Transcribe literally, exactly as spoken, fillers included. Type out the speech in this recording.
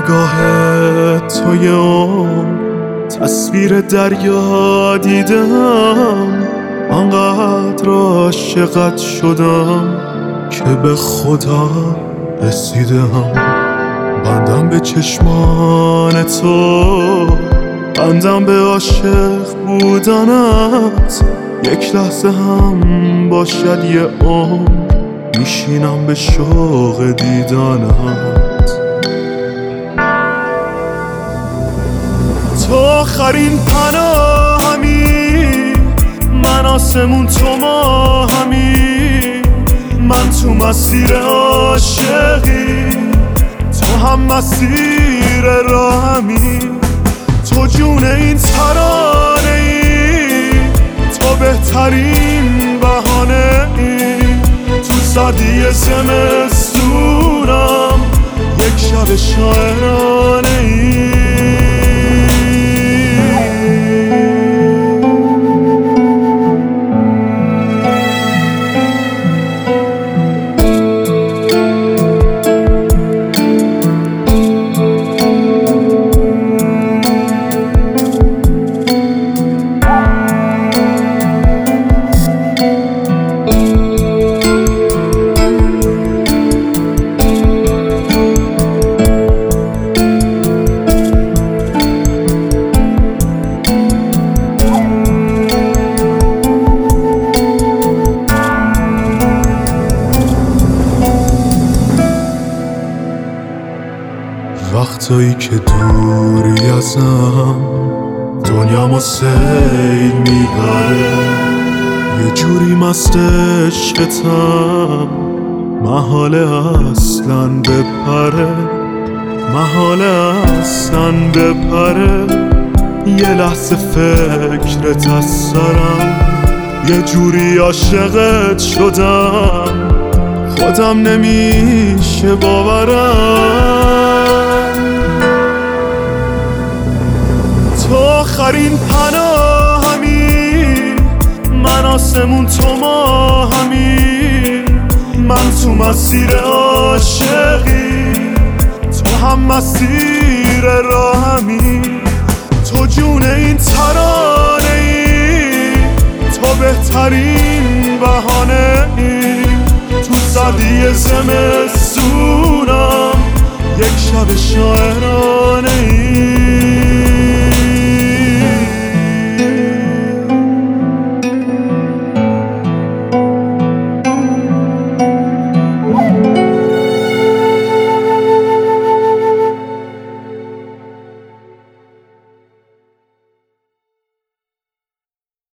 نگاه توی اون تصویر دریا دیدم، انقدر عاشقت شدم که به خدا رسیدم. بندم به چشمان تو، بندم به عاشق بودنت، یک لحظه هم باشد یه عمر میشینم به شوق دیدنت. تو آخرین پناهمی، من آسمون تو ما همی، من تو مسیر عاشقی، تو هم مسیر راهمی. تو جون این ترانه ای، تو بهترین بهانه ای، تو سردی زمستونم یک شب شاعرانه ای. وقتایی که دوری ازم دنیامو سیل میبره، یه جوری مست عشقتم محاله اصلاً بپره، محاله اصلاً بپره. یه لحظه فکرت از سرم، یه جوری عاشقت شدم خودم نمیشه باورم. تو آخرین پناهمی، من آسمون تو ما همی، من تو مسیر عاشقی، تو هم مسیر راهمی. تو جون این ترانه ای، تو بهترین بهانه ای، تو سردی زمستونم یک شب شاعرانه ای.